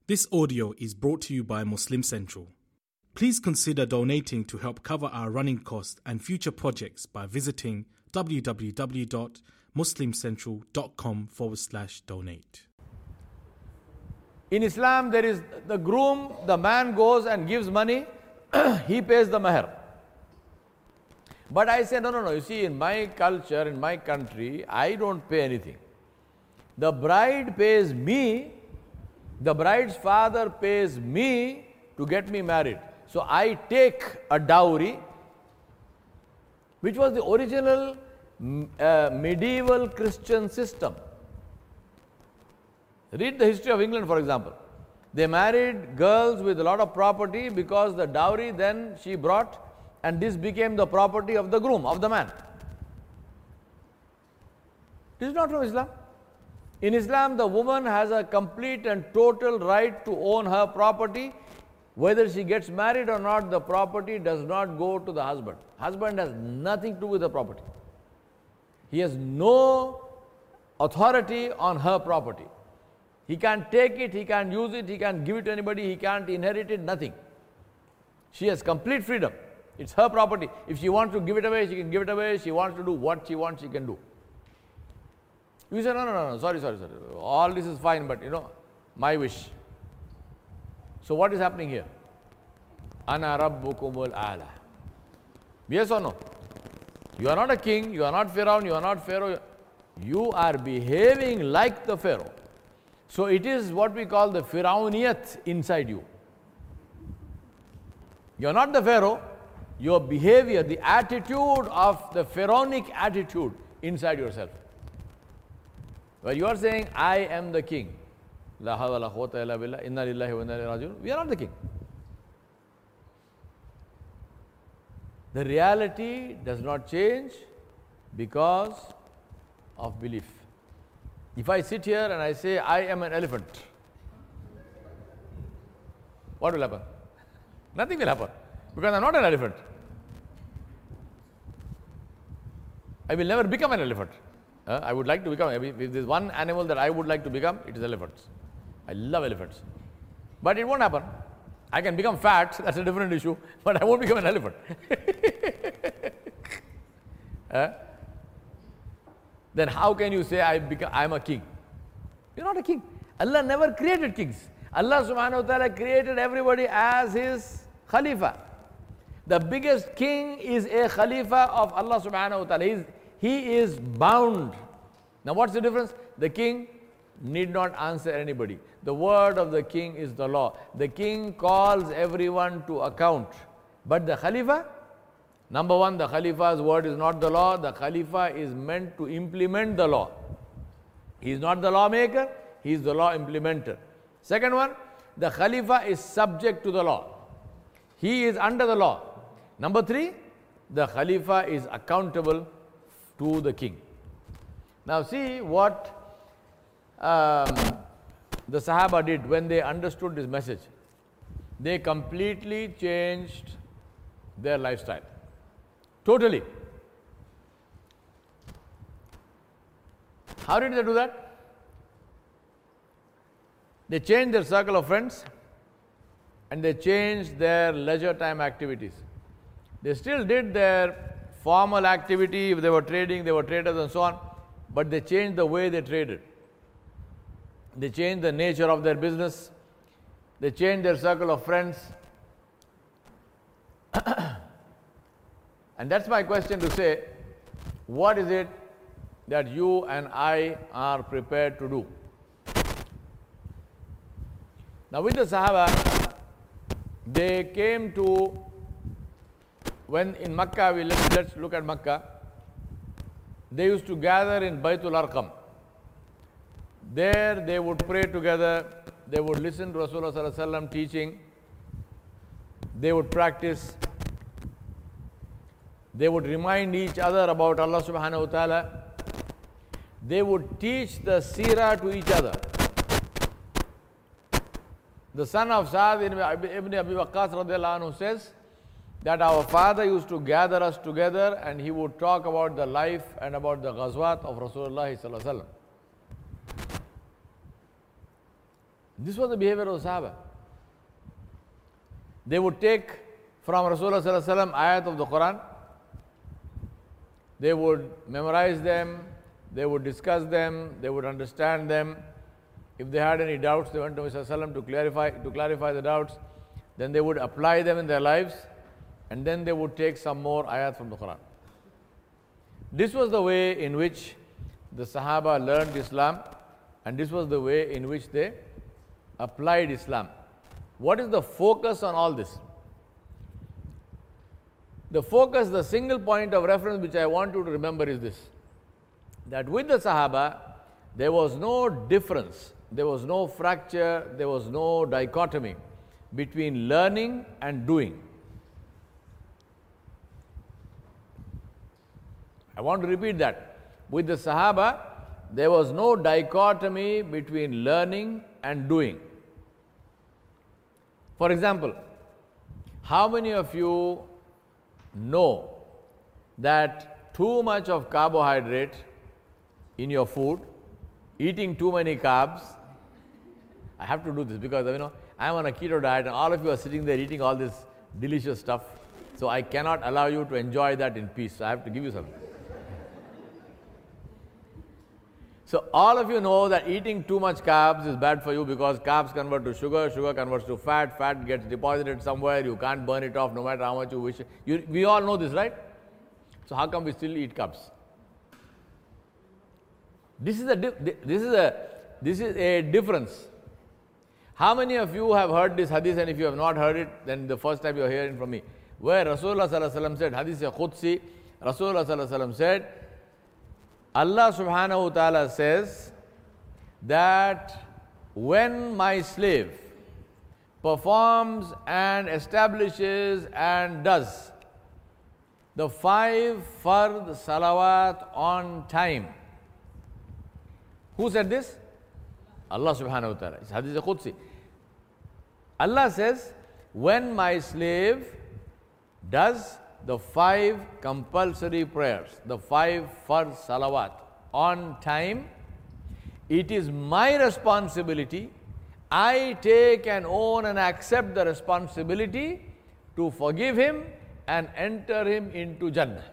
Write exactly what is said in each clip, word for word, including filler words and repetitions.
This audio is brought to you by Muslim Central. Please consider donating to help cover our running costs and future projects by visiting www.muslimcentral.com forward slash donate. In Islam, there is the groom, the man goes and gives money, he pays the mahr. But I say, no, no, no, you see, in my culture, in my country, I don't pay anything. The bride pays me, the bride's father pays me to get me married. So I take a dowry, which was the original uh, medieval Christian system. Read the history of England, for example. They married girls with a lot of property because the dowry then she brought, and this became the property of the groom, of the man. This is not from Islam. In Islam, the woman has a complete and total right to own her property. Whether she gets married or not, the property does not go to the husband. Husband has nothing to do with the property. He has no authority on her property. He can't take it, he can't use it, he can't give it to anybody, he can't inherit it, nothing. She has complete freedom. It's her property. If she wants to give it away, she can give it away. She wants to do what she wants, she can do. You say, no, no, no, no, sorry, sorry, sorry. All this is fine, but you know, my wish. So what is happening here? Ana rabbukumul a'la. Yes or no? You are not a king, you are not Pharaoh, you are not Pharaoh. You are behaving like the Pharaoh. So it is what we call the Pharaohniyat inside you. You are not the Pharaoh. Your behavior, the attitude of the pharaonic attitude inside yourself. Where you are saying, I am the king. La hawla wa la quwwata illa billah, inna lillahi wa inna ilayhi raji'un. We are not the king. The reality does not change because of belief. If I sit here and I say, I am an elephant, what will happen? Nothing will happen, because I am not an elephant. I will never become an elephant. Uh, I would like to become, if there is one animal that I would like to become, it is elephants. I love elephants. But it won't happen. I can become fat, that's a different issue, but I won't become an elephant. uh, then how can you say I become, I am a king? You're not a king. Allah never created kings. Allah subhanahu wa ta'ala created everybody as his Khalifa. The biggest king is a Khalifa of Allah subhanahu wa ta'ala. He is, he is bound. Now what's the difference? The king need not answer anybody. The word of the king is the law. The king calls everyone to account. But the Khalifa, number one, the Khalifa's word is not the law. The Khalifa is meant to implement the law. He is not the lawmaker, he is the law implementer. Second one, the Khalifa is subject to the law. He is under the law. Number three, the Khalifa is accountable to the king. Now see what um, the Sahaba did when they understood this message. They completely changed their lifestyle. Totally. How did they do that? They changed their circle of friends and they changed their leisure time activities. They still did their formal activity. If they were trading, they were traders and so on, but they changed the way they traded. They changed the nature of their business. They changed their circle of friends. And that's my question to say, what is it that you and I are prepared to do? Now with the Sahaba, they came to, when in Makkah, we let's, let's look at Makkah, they used to gather in Baytul Arqam. There they would pray together, they would listen to Rasulullah Sallallahu Alaihi Wasallam teaching, they would practice, they would remind each other about Allah Subhanahu Wa Ta'ala, they would teach the seerah to each other. The son of Sa'd ibn Abi Waqqas radiallahu anhu says that our father used to gather us together and he would talk about the life and about the ghazwat of Rasulullah Sallallahu Alaihi Wasallam. This was the behavior of the Sahaba. They would take from Rasulullah sallallahu alaihi wasallam ayat of the Quran. They would memorize them, they would discuss them, they would understand them. If they had any doubts, they went to Muhammad sallallahu alaihi wasallam to clarify, to clarify the doubts. Then they would apply them in their lives, and then they would take some more ayat from the Quran. This was the way in which the Sahaba learned Islam, and this was the way in which they applied Islam. What is the focus on all this? The focus, the single point of reference which I want you to remember is this, that with the Sahaba, there was no difference, there was no fracture, there was no dichotomy between learning and doing. I want to repeat that. With the Sahaba, there was no dichotomy between learning and doing. For example, how many of you know that too much of carbohydrate in your food, eating too many carbs, I have to do this because, you know, I'm on a keto diet and all of you are sitting there eating all this delicious stuff, so I cannot allow you to enjoy that in peace, so I have to give you something. So all of you know that eating too much carbs is bad for you because carbs convert to sugar, sugar converts to fat, fat gets deposited somewhere, you can't burn it off no matter how much you wish. You, we all know this, right? So how come we still eat carbs? This is a this is a this is a difference. How many of you have heard this hadith, and if you have not heard it, then the first time you are hearing from me, where Rasulullah sallallahu alaihi wasallam said, hadith Qudsi, Rasulullah sallallahu alaihi wasallam said, Allah subhanahu wa ta'ala says that when my slave performs and establishes and does the five fard salawat on time. Who said this? Allah subhanahu wa ta'ala. It's hadith Qudsi. Allah says, when my slave does the five compulsory prayers, the five fard salawat on time, it is my responsibility. I take and own and accept the responsibility to forgive him and enter him into Jannah.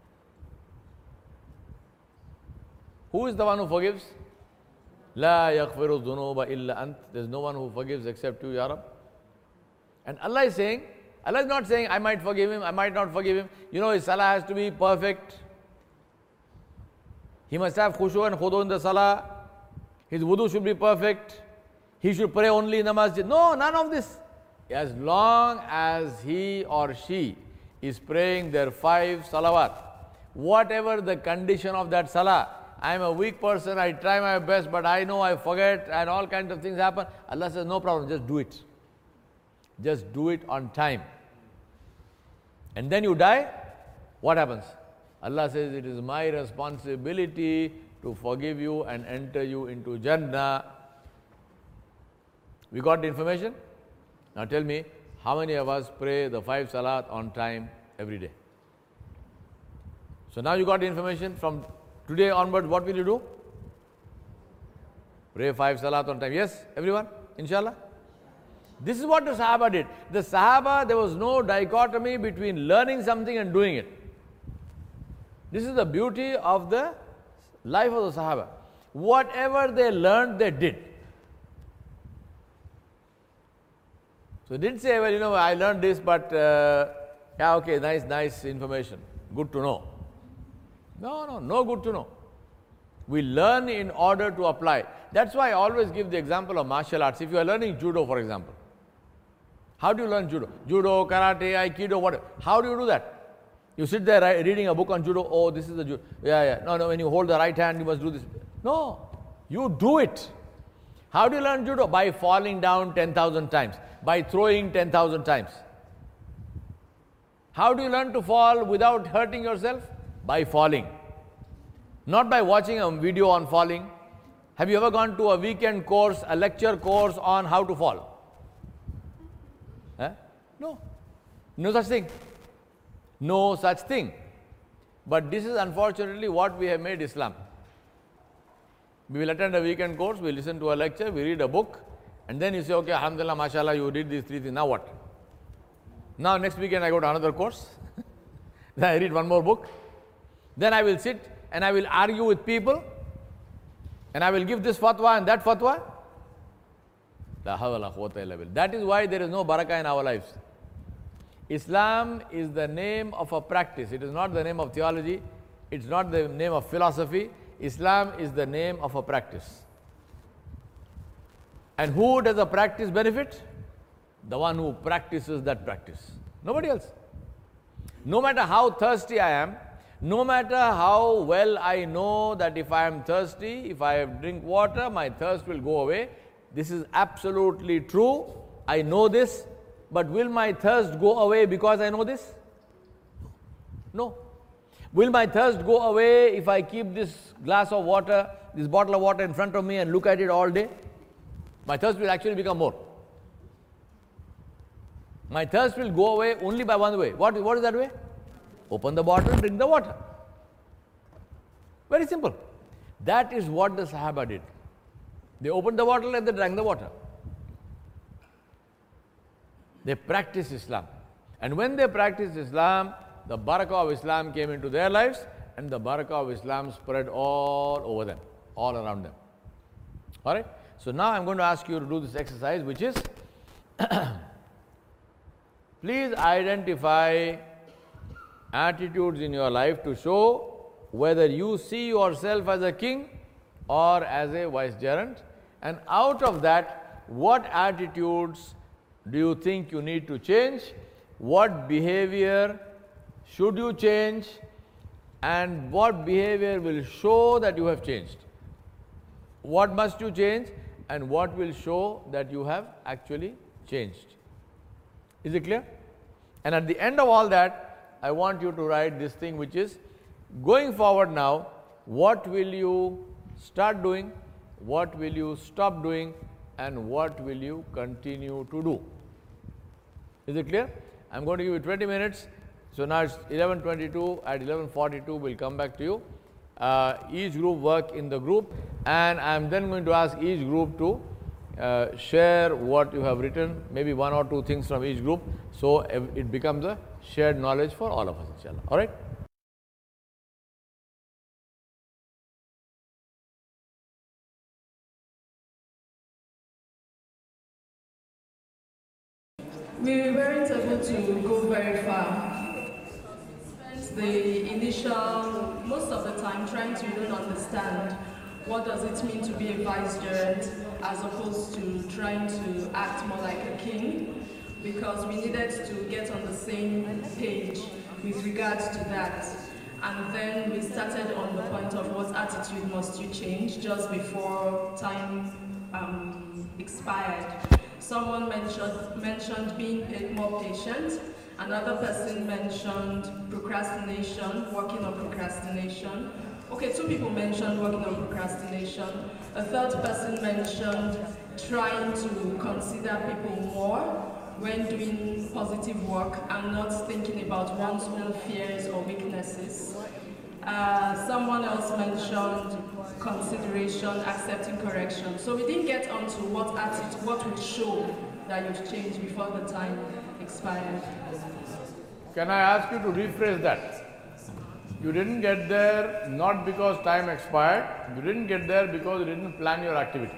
Who is the one who forgives? La yaghfiru dhunuba illa ant. There is no one who forgives except you, Ya Rab. And Allah is saying, Allah is not saying, I might forgive him, I might not forgive him. You know, his salah has to be perfect. He must have khushu and khudu in the salah. His wudu should be perfect. He should pray only in the masjid. No, none of this. As long as he or she is praying their five salawat, whatever the condition of that salah, I am a weak person, I try my best, but I know I forget and all kinds of things happen. Allah says, no problem, just do it. Just do it on time. And then you die, what happens? Allah says, it is my responsibility to forgive you and enter you into Jannah. We got the information? Now tell me, how many of us pray the five salat on time every day? So now you got the information. From today onwards, what will you do? Pray five salat on time. Yes, everyone? Inshallah? This is what the Sahaba did. The Sahaba, there was no dichotomy between learning something and doing it. This is the beauty of the life of the Sahaba. Whatever they learned, they did. So they didn't say, well, you know, I learned this, but uh, yeah, okay, nice, nice information. Good to know. No, no, no good to know. We learn in order to apply. That's why I always give the example of martial arts. If you are learning judo, for example, how do you learn judo? Judo, karate, aikido, whatever. How do you do that? You sit there right, reading a book on judo. Oh, this is the judo. Yeah, yeah. No, no, when you hold the right hand, you must do this. No, you do it. How do you learn judo? By falling down ten thousand times. By throwing ten thousand times. How do you learn to fall without hurting yourself? By falling. Not by watching a video on falling. Have you ever gone to a weekend course, a lecture course on how to fall? Huh? No. No such thing. No such thing. But this is unfortunately what we have made Islam. We will attend a weekend course, we listen to a lecture, we read a book, And then you say, okay, alhamdulillah, mashallah, you did these three things, now what? Now next weekend I go to another course, then I read one more book, then I will sit and I will argue with people, and I will give this fatwa and that fatwa. That is why there is no barakah in our lives. Islam is the name of a practice. It is not the name of theology. It's not the name of philosophy. Islam is the name of a practice. And who does a practice benefit? The one who practices that practice. Nobody else. No matter how thirsty I am, no matter how well I know that if I am thirsty, if I drink water, my thirst will go away. This is absolutely true. I know this. But will my thirst go away because I know this? No. Will my thirst go away if I keep this glass of water, this bottle of water in front of me and look at it all day? My thirst will actually become more. My thirst will go away only by one way. What, what is that way? Open the bottle and drink the water. Very simple. That is what the Sahaba did. They opened the bottle and they drank the water. They practiced Islam. And when they practiced Islam, the barakah of Islam came into their lives, and the barakah of Islam spread all over them, all around them. Alright? So now I'm going to ask you to do this exercise, which is please identify attitudes in your life to show whether you see yourself as a king or as a vicegerent, and out of that, what attitudes do you think you need to change? What behavior should you change? And what behavior will show that you have changed? What must you change? And what will show that you have actually changed? Is it clear? And at the end of all that, I want you to write this thing, which is, going forward now, what will you start doing? What will you stop doing? And what will you continue to do? Is it clear? I'm going to give you twenty minutes. So now it's eleven twenty-two. At eleven forty-two, we'll come back to you. Uh, each group work in the group, and I'm then going to ask each group to uh, share what you have written, maybe one or two things from each group, so it becomes a shared knowledge for all of us, inshallah. All right? We weren't able to go very far. The initial, most of the time, trying to even understand what does it mean to be a vicegerent as opposed to trying to act more like a king, because we needed to get on the same page with regards to that. And then we started on the point of what attitude must you change just before time um, expired. Someone mentioned, mentioned being more patient. Another person mentioned procrastination, working on procrastination. Okay, two people mentioned working on procrastination. A third person mentioned trying to consider people more when doing positive work and not thinking about one's own fears or weaknesses. Uh, someone else mentioned consideration, accepting correction. So we didn't get onto what attitude, what would show that you've changed before the time expired. Can I ask you to rephrase that? You didn't get there not because time expired, you didn't get there because you didn't plan your activity.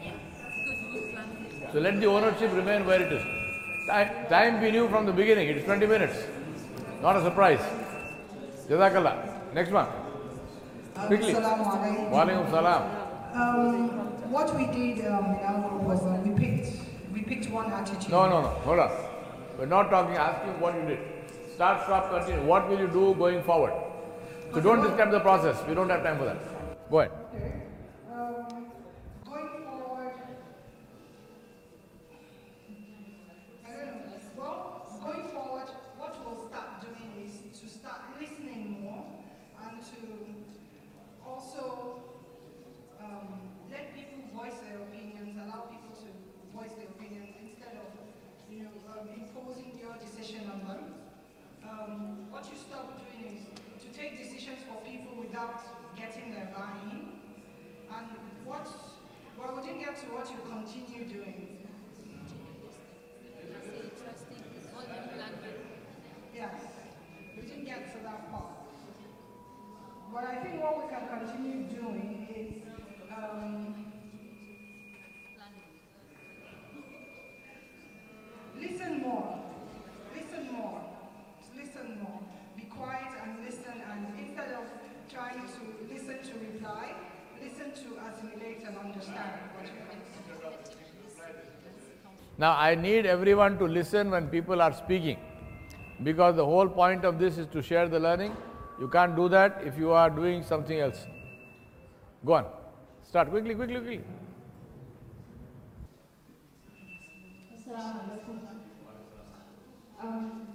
So let the ownership remain where it is. Time, time we knew from the beginning, it is twenty minutes. Not a surprise. Jazakallah. Next one. Quickly. Wa alaikum salam. Um, what we did um, in our group was uh, we picked we picked one attitude. No, no, no. Hold on. We're not talking, asking what you did. Start, stop, continue. What will you do going forward? So don't describe the process. We don't have time for that. Go ahead. Okay. Um, going forward, I don't know. Well, going forward, what we'll start doing is to start listening more and to also um, let people voice their opinions, allow people to voice their opinions instead of, you know, um, imposing your decision on them. Um, what you stop doing is to take decisions for people without getting their buy-in. And what, well, we didn't get to what you continue doing. Now I need everyone to listen when people are speaking, because the whole point of this is to share the learning. You can't do that if you are doing something else. Go on. Start quickly, quickly, quickly. Um,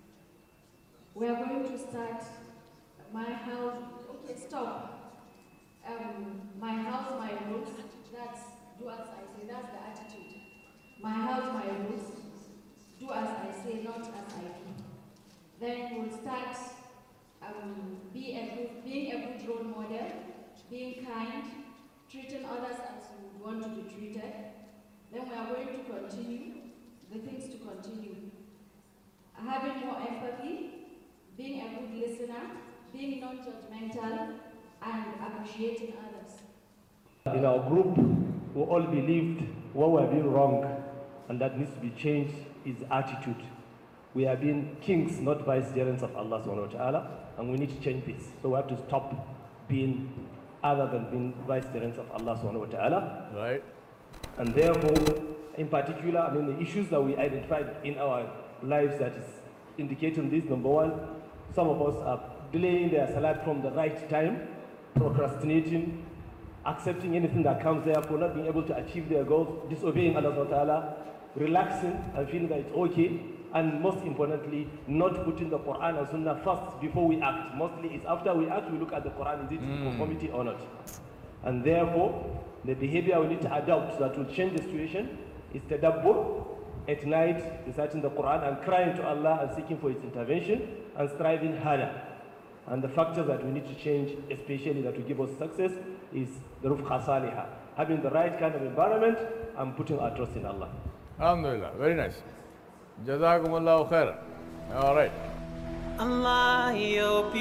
we are going to start my house. Okay, stop. Um, my house, my rules. That's do as I say. That's the attitude. My house, my rules. Do as I say, not as I do. Then we'll start um, be a good, being a good role model, being kind, treating others as you would want to be treated. Then we are going to continue the things to continue. Having more empathy, being a good listener, being non-judgmental, and appreciating others. In our group, we all believed what we are doing wrong and that needs to be changed is attitude. We are being kings, not vicegerents of Allah subhanahu wa ta'ala, and we need to change this. So we have to stop being other than being vicegerents of Allah subhanahu wa ta'ala. Right. And therefore, in particular, I mean, the issues that we identified in our lives that is indicating this, number one, some of us are delaying their salat from the right time, procrastinating, accepting anything that comes there for not being able to achieve their goals, disobeying Allah subhanahu wa ta'ala, relaxing and feeling that it's okay, and most importantly, not putting the Quran and Sunnah first before we act. Mostly it's after we act, we look at the Quran, is it in conformity or not? And therefore, the behavior we need to adopt that will change the situation is tadabbur, at night reciting the Quran and crying to Allah and seeking for its intervention and striving harder. And the factors that we need to change, especially that will give us success, is the rufqa salihah, having the right kind of environment and putting our trust in Allah. Alhamdulillah, very nice. Jazakumullahu khairan. All right. Allah, you're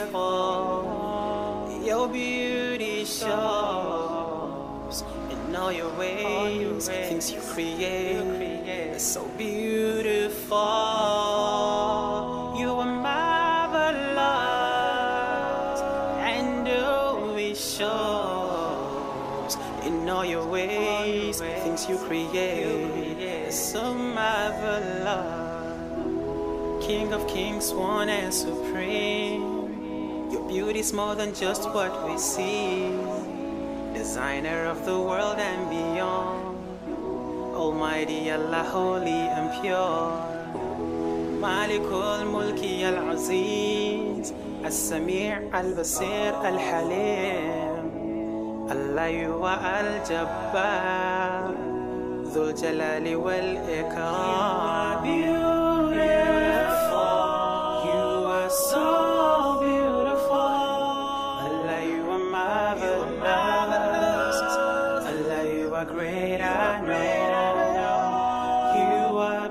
beautiful. Your beauty shows in all your ways, things you create, so beautiful. You are marvelous, and oh, it shows in all your ways, things you create, so marvelous. King of kings, one and supreme. Your beauty's more than just what we see. Designer of the world and beyond. Almighty Allah, holy and pure. Malikul Mulki Al-Aziz, As-Sami' Al-Basir Al-Halim. Allah, you are Al-Jabbar, Dhul Jalali wal-Ikram. So beautiful, Allah, you are marvelous. Allah, you are great, I know. You are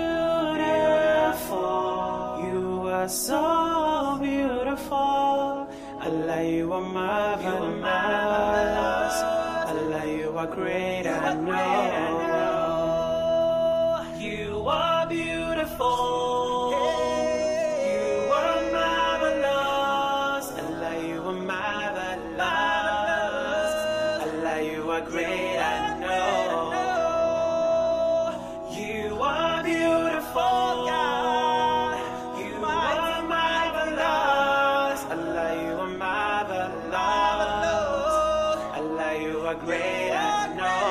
beautiful. You are so beautiful. Allah, you are marvelous. Allah, you are great, I know. You are beautiful. Great, I know. You are beautiful, God. You are marvelous. Allah, you are marvelous. Allah, you are great, I know.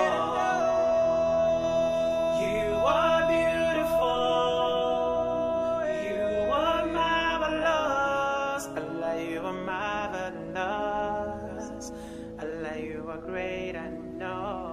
You are beautiful. You are marvelous. Allah, you are marvelous. Allah, you are great, I know.